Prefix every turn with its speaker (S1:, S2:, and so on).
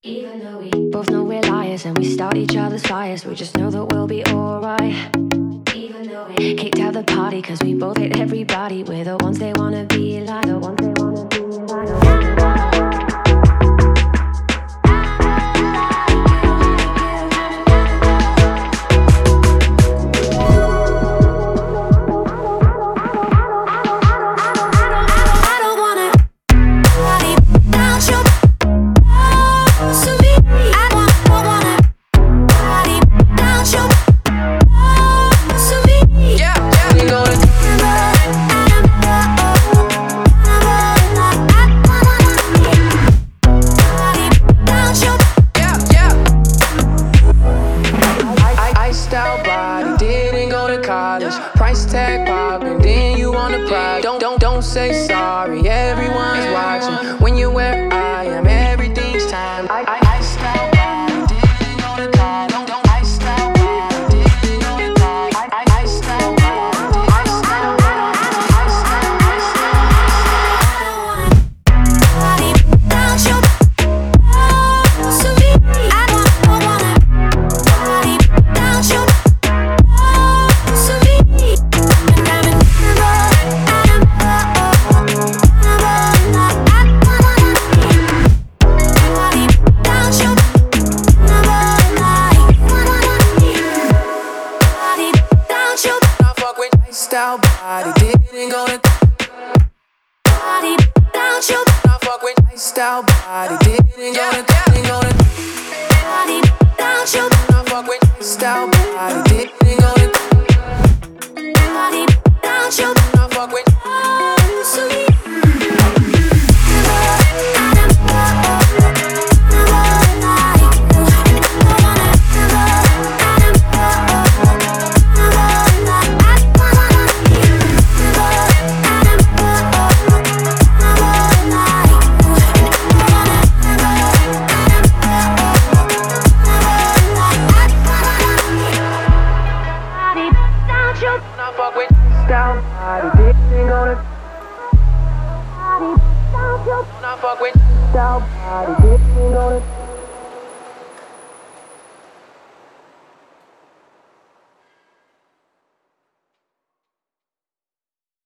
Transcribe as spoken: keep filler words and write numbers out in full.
S1: Even though we both know we're liars and we start each other's fires, we just know that we'll be alright. Even though we kicked out the party cause we both hate everybody, we're the ones they wanna be like, the ones they wanna be like, the ones they wanna price tag popping, then you on the prize. Don't, don't, don't say sorry, everyone's watching. When you're where I am, everything's time. I, I, I style body, didn't know the car. Don't, don't, I style body, didn't know the car. I, I, I style body, I style body, I style, I style, I style. Body without your love, so me, I don't want it. Body without your love, so me. Style body, didn't go to body without you. I fuck with style body, didn't go to didn't go to body without you. I fuck with style body, didn't go to body without you. I fuck with oh, sweet. Style body, didn't go to body without you. I fuck with style body, didn't go to